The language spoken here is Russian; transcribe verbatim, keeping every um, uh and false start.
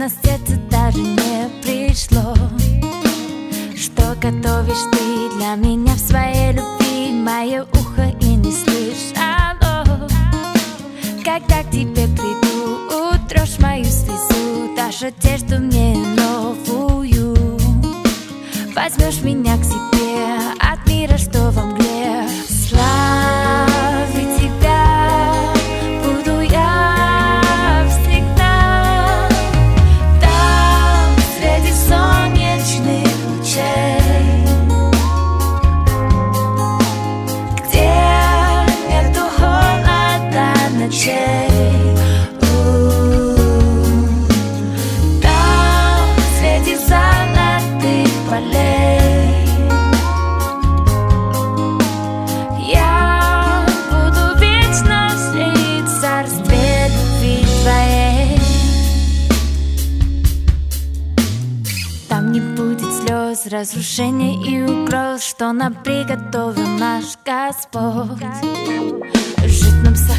на сердце даже не пришло, что готовишь ты для меня в своей любви. Мое ухо и не слышало, когда к тебе приду, утрешь мою слезу, дашь одежду мне новую, возьмешь меня к себе от мира, что во мгле. Славить тебя буду я всегда, там среди солнечных лучей, где нету холода ночей. Там среди золотых полей не будет слез, разрушения и угроз, что нам приготовил наш Господь. Жить нам со